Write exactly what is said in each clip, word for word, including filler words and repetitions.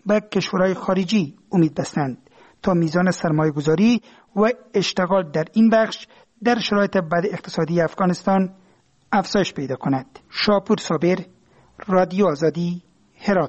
به کشورهای خارجی امید بستند تا میزان سرمایه گذاری و اشتغال در این بخش در شرایط بد اقتصادی افغانستان افزایش پیدا کند. شاپور صابر، رادیو آزادی، هرات.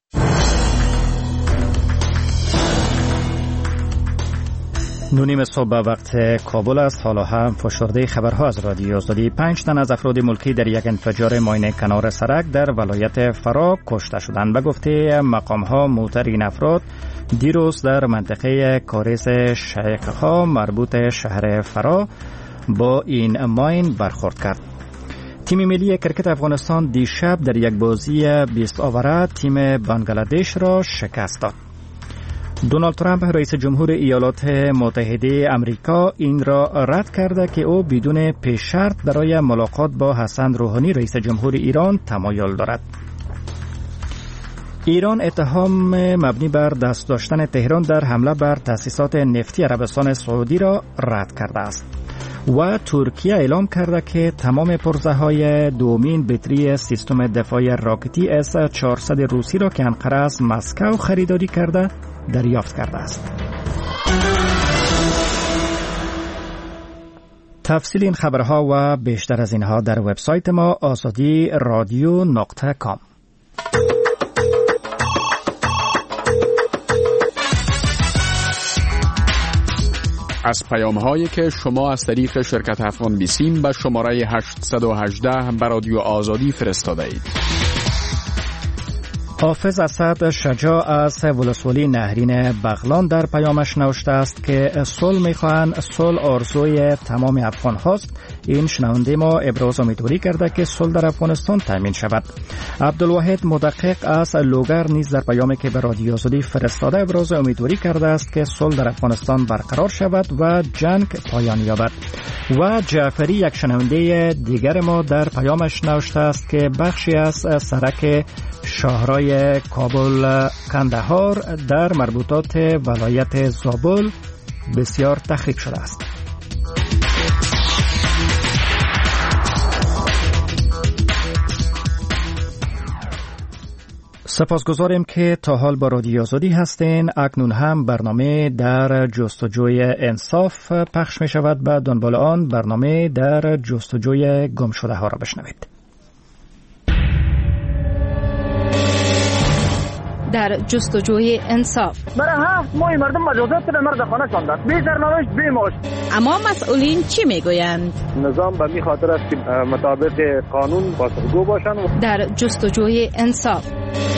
نونیم صبح به وقت کابل است. حالا هم فشرده خبرها از رادیو آزادی. پنج تن از افراد ملکی در یک انفجار ماین کنار سرک در ولایت فرا کشته شدند. به گفته مقام‌ها موتر این افراد دیروز در منطقه کاریز شیخ‌ها مربوط شهر فرا با این ماین برخورد کرد. تیم ملی کرکت افغانستان دیشب در یک بازی بیست آوره تیم بنگلادش را شکست داد. دونالد ترامپ رئیس جمهور ایالات متحده آمریکا این را رد کرده که او بدون پیش شرط برای ملاقات با حسن روحانی رئیس جمهور ایران تمایل دارد. ایران اتهام مبنی بر دست داشتن تهران در حمله بر تأسیسات نفتی عربستان سعودی را رد کرده است و ترکیه اعلام کرده که تمام پرزه های دومین بطری سیستم دفاعی راکتی اس چهارصد روسی را که انقره از مسکو خریداری کرده دریافت کرده است. تفصیل این خبرها و بیشتر از اینها در وبسایت ما آزادی رادیو نقطه کام. از پیام‌هایی که شما از طریق شرکت افغان بیسیم به شماره هشت یک هشت به رادیو آزادی فرستاده اید. حافظ اسد شجاع از ولسوالی نهرین بغلان در پیامش نوشته است که صلح می‌خواهند، صلح آرزوی تمام افغان هاست. این شنونده ما ابراز امیدواری کرده که صلح در افغانستان تامین شود. عبدالواحد مدقق از لوگر نیز در پیامی که به رادیو آزادی فرستاده ابراز امیدواری کرده است که صلح در افغانستان برقرار شود و جنگ پایان یابد. و جعفری یک شنونده دیگر ما در پیامش نوشته است که بخشی از سرک شاهرای کابل کندهار در مربوطات ولایت زابل بسیار تخریب شده است. سپاسگزاریم که تا حال با رادیو آزادی هستین. اکنون هم برنامه در جستجوی انصاف پخش می شود. به دنبال آن برنامه در جستجوی گم شده ها را بشنوید. در جستجوی انصاف. برای ها مای مردم مجازات به مرد خانه شاندند. بی سرنوشت بی معاش. اما مسئولین چی میگویند؟ نظام به می خاطر است که مطابق قانون پاسخگو باشند. در جستجوی انصاف.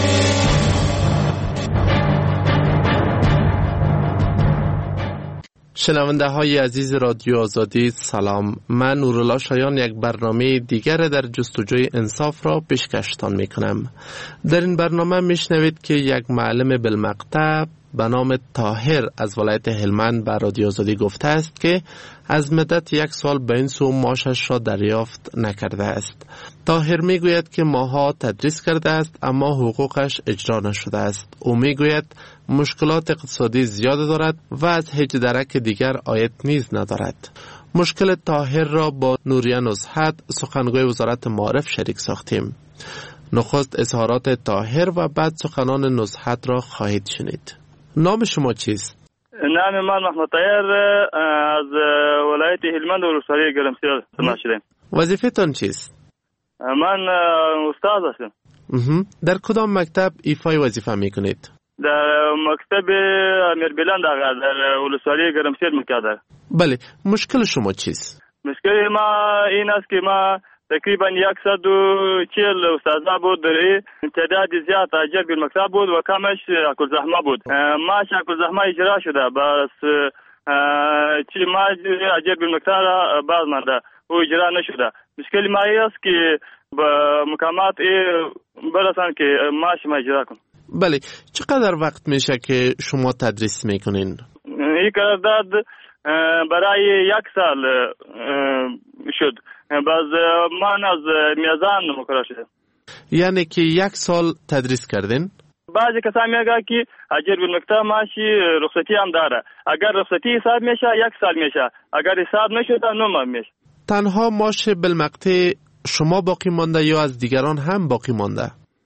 شنونده های عزیز رادیو آزادی سلام. من نورالله شایان یک برنامه دیگر در جستجوی انصاف را پیشکشتان می کنم. در این برنامه می شنوید که یک معلم بالمقطع به نام طاهر از ولایت هلمند به رادیو آزادی گفته است که از مدت یک سال به این سو معاشش را دریافت نکرده است. طاهر می گوید که ماها تدریس کرده است اما حقوقش اجرا نشده است. او می گوید مشکلات اقتصادی زیاد دارد و از هیچ درک دیگر عاید نیز ندارد. مشکل طاهر را با نوریه نصحت سخنگوی وزارت معارف شریک ساختیم. نخست اظهارات طاهر و بعد سخنان نصحت را خواهید شنید. نام شما چیست؟ نام من محمد طاهر از ولایت هلمند و ولسوالی گرمسیر سماع شدم. وظیفه تان چیست؟ من استاد هستم. در کدام مکتب ایفای وظیفه میکنید؟ در مکتب امیر بلند در ولسوالی گرمسیر میکرده. بله، مشکل شما چیست؟ مشکل ما این است که ما تقریبا صد و چهل استاذ بود، در تعداد زیاد اجر بالمکتب بود و کمش اکل زحمه بود. ما اکل زحمه اجرا شده، بس چی ما اجر بالمکتب باز مانده و اجرا نشده. مشکل ما است که با مقامات برسن که ماش ما اجرا کن. بله، چقدر وقت میشه که شما تدریس میکنین؟ این قرارداد برای یک سال شد. باز من از میزان مقرر شدم. یعنی که یک سال تدریس کردین؟ بعضی کسان میگه که اجر بالمکتب ماشی رخصتی هم داره. اگر رخصتی حساب میشه یک سال میشه، اگر حساب نشده نه ماه میشه. تنها ماش بالمقطع شما باقی مانده یا از دیگران هم باقی مانده؟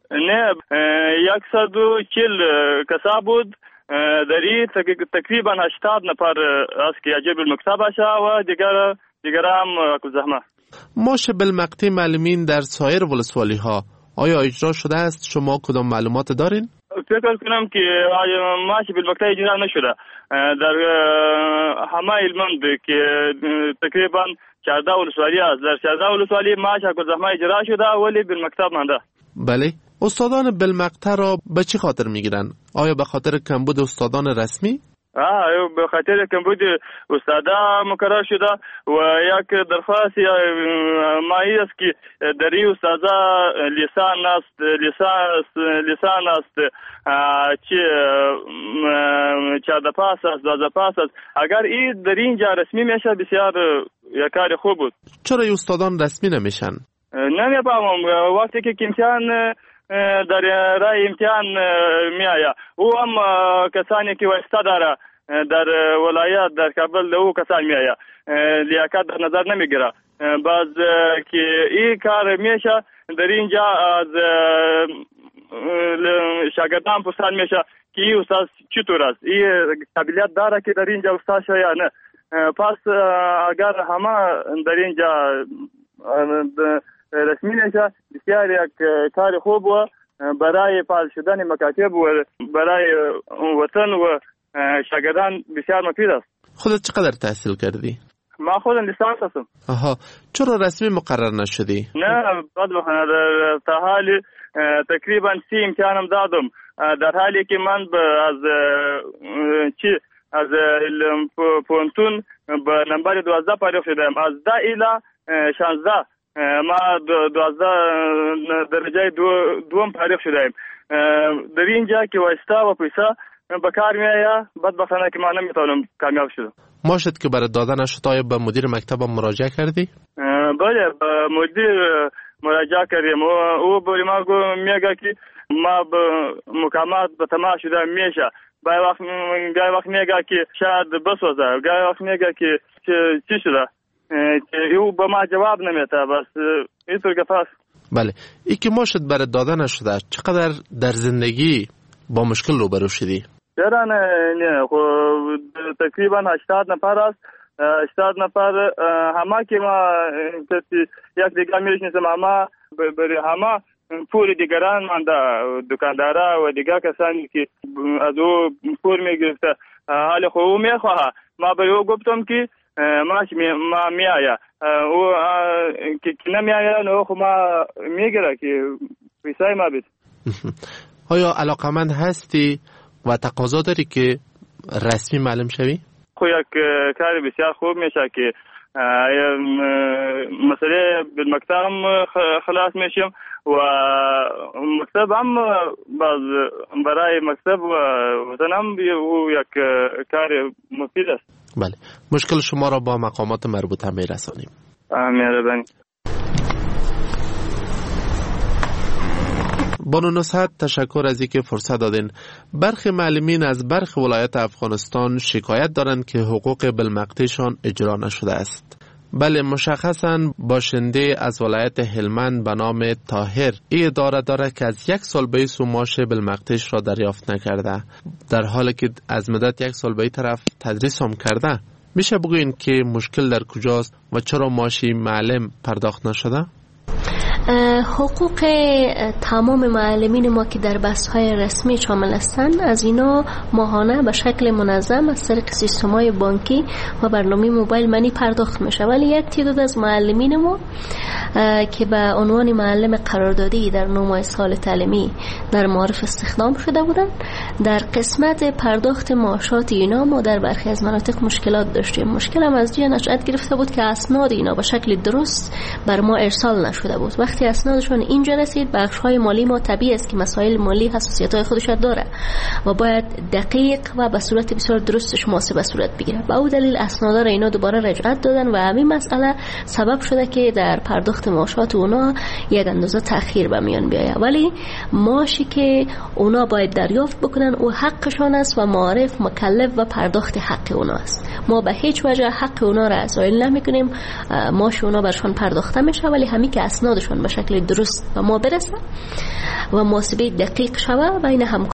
نه صد و چهل کسا بود. در این تقریبا هشتاد نفر است که عجب المکتب است و دیگر دیگر هم زحمه. ماش بالمقطع معلمین در سایر ولسوالی ها آیا اجرا شده است؟ شما کدام معلومات دارین؟ فکر کنم که ماش بالمقطع اجرا نشده. در همه علمند که تقریبا چهارده ولسوالی است، در چهارده ولسوالی ماش زحمه اجرا شده ولی بالمقطع مانده. بله. استادان بالمقطع را به چی خاطر میگیرن؟ آیا به خاطر کمبود استادان رسمی؟ آه به خاطر کمبود استادا مقرر شده و یک درخواست مایی است که در این استادا لیسان است لیسان لیسان است چه چهارده پاس است دوازده پاس است. اگر این در اینجا رسمی میشه بسیار یک کار خوب بود. چرا استادان رسمی نمیشن؟ نمیفهمم. وقتی که امتحان در رای امتحان میآید او هم کسانی که واسطه داره در ولایت در کابل او کسان میآید لیاقت در نظر نمیگیره. باز که این کار میشه در اینجا از شاگردان پرسان میشه که این استاد چطور است، این قابلیت داره که در اینجا استاد شه یا نه. پس اگر همه در اینجا رسمی نشه بسیار یک کار خوب و برای فعال شدن مکاتب و برای وطن و شاگردان بسیار مفید است. خودت چقدر تحصیل کردی؟ ما خودم لیسانس هستم. آها. چرا رسمی مقرر نشدی؟ نه بعد در تا حالی تقریبا سی امتحانم دادم، در حالی که من از چی از پونتون به نمبر دوازده پایدار شدم. از ده الی شانزده ما دوازده درجه دو دوم پایدار شدم. در اینجا که واسطه و پیسه به کار میآید بدبختانه که ما نمیتونم کامیاب شدم. ماشد که برای دادن شد آیا به مدیر مکتب مراجعه کردی؟ بله به مدیر مراجعه کردیم. او به ما میگه که ما به مکالمات به تمام شده میشه. گاهی وقت گاهی وقت میگه که شاید بسوزه، گاهی وقت میگه که چی شده که او به ما جواب نمیده. بس اینطور که پس بله. ای که ماشد برای دادن شده چقدر در زندگی با مشکل روبرو شدی؟ چرا نه نه خب تقریبا هشتاد نفر است. هشتاد نفر همه که ما یک دیگر میشناسم همه برای همه پول دیگران مانده، دکاندارا و دیگر کسانی که از او پول میگرفته. حال خب او میخواه ما برای او گفتم که ماش ما میآید او که نمیآید نه خب ما میگیره که پیسای ما بید. آیا علاقمند هستی و تقاضا داری که رسمی معلم شوی؟ خب یک کار بسیار خوب میشه که مسئله بالمکتب خلاص میشم و مکتب هم باز برای مکتب و وطن هم او یک کار مفید است. بله. مشکل شما را با مقامات مربوطه میرسانیم. مهربانی. بانو نصحت تشکر از اینکه فرصت دادین. برخی معلمین از برخی ولایت افغانستان شکایت دارند که حقوق بالمقطعشان اجرا نشده است. بله مشخصاً باشنده از ولایت هلمند به نام طاهر این اداره داره که از یک سال به سو ماش بالمقطعش را دریافت نکرده، در حالی که از مدت یک سال به طرف تدریس هم کرده. میشه بگوین که مشکل در کجاست و چرا ماشی معلم پرداخت نشده؟ حقوق تمام معلمین ما که در بحث‌های رسمی شامل هستند از اینا ماهانه به شکل منظم از طریق سیستم‌های بانکی و برنامه موبایل منی پرداخت میشه، ولی یک تعداد از معلمین ما که به عنوان معلم قراردادی در نومای سال تعلیمی در معارف استخدام شده بودند در قسمت پرداخت معاشات اینا ما در برخی از مناطق مشکلات داشتیم. مشکل هم از جای نشأت گرفته بود که اسناد اینا به شکل درست بر ما ارسال نشده بود. وقتی اسنادشون اینجا رسید بخش‌های مالی ما طبیعی است که مسائل مالی حساسیت‌های خودش داره و باید دقیق و به صورت بسیار درستش محاسبه صورت بگیره. به اون دلیل اسنادا را اینا دوباره رجعت دادن و همین مسئله سبب شده که در پرداخت معاشات اونا یک اندازه تأخیر به میان بیاید. ولی معاشی که اونا باید دریافت بکنن او حقشان است و معارف مکلف و پرداخت حق اونا است. ما به هیچ وجه حق اونا را زایل نمی‌کنیم، معاش اونا برشان پرداخته میشه، ولی همین که اسنادشون به شکل درست به ما برسه و محاسبه دقیق شوه بین همکاران